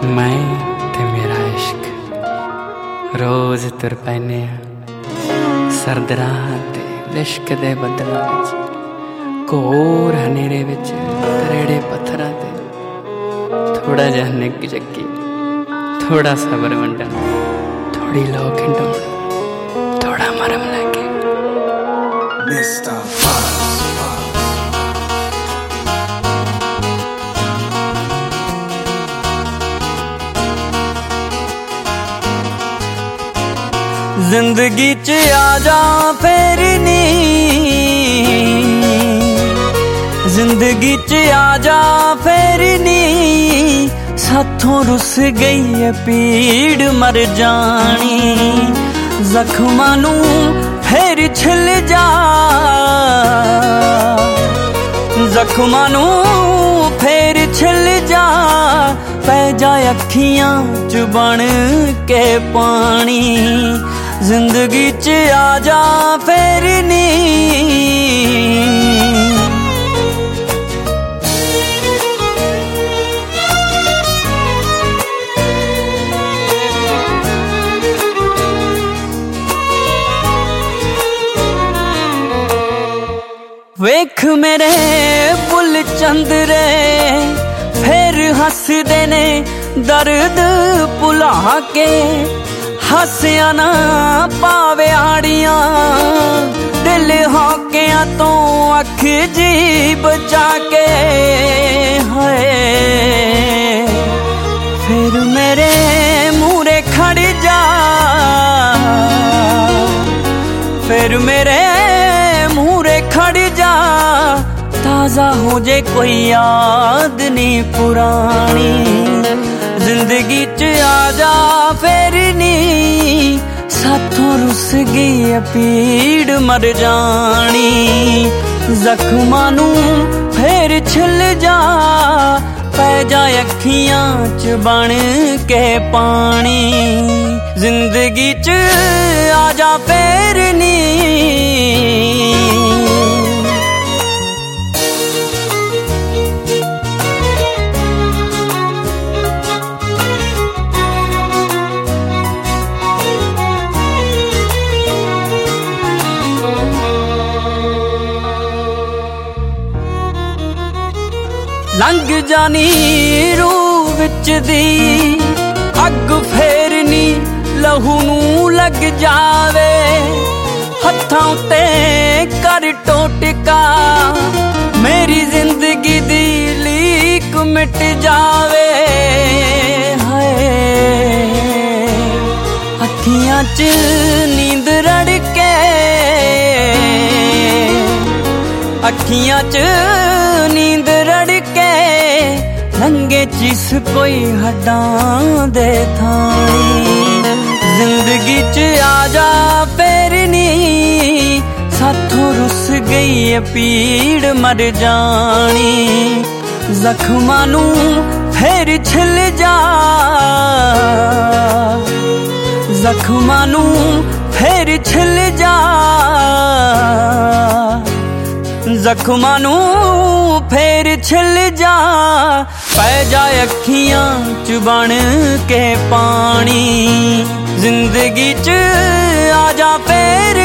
मैं ते मेरा इश्क रोज तुर पैने सर्द रात लिश्क दे बदलां विच घोर हनेरे विच करेड़े पत्थरां ते थोड़ा जिहा निग जगी थोड़ा सबर वंडन थोड़ी लौ खिंडौण थोड़ा मरम लगे जिंदगी च आजा फेर नी, जिंदगी च आजा फेर नी, साथों रुस गई है पीड़ मर जानी, जख्मां नू फेर छिल जा, जख्मां नू फेर छिल जा, पै जाए अखियां च बन के पानी, जिंदगी च आजा फेर नी। वेख मेरे बुल चंदरे फिर हसदे ने दर्द भुला के, हसिया ना पावे आड़ियां दिल हौकिया तो अख जी बचा के, हाय फिर मेरे मूरे खड़ जा, फिर मेरे मूरे खड़ जा, ताजा हो जे कोई याद नहीं पुरानी, जिंदगी च आजा फेर नी, साथों रुस गई पीड़ मर जानी, जख्मां नू फेर छिल जा, पै जाए अखियां च बन के पानी, जिंदगी च आजा फेर नी। लंघ जानी रूह विच दी अग फेरनी, लहू नू लग जावे, हत्थां ते कर टोटका, मेरी जिंदगी दी लीक मिट जावे, हाय अखियां च नींद रड़के, अखियां च नींद रड़के, लंगे जिस कोई हड्डां दे थानी, जिंदगी च आजा फेर नी, साथों रुस गई है पीड़ मर जानी, जख्मां नू फेर छिल जा, जख्मां नू फेर छिल जा, जख्मां नू फेर छिल जा, पै जाए अखियां च बन के पानी, जिंदगी च आजा फेर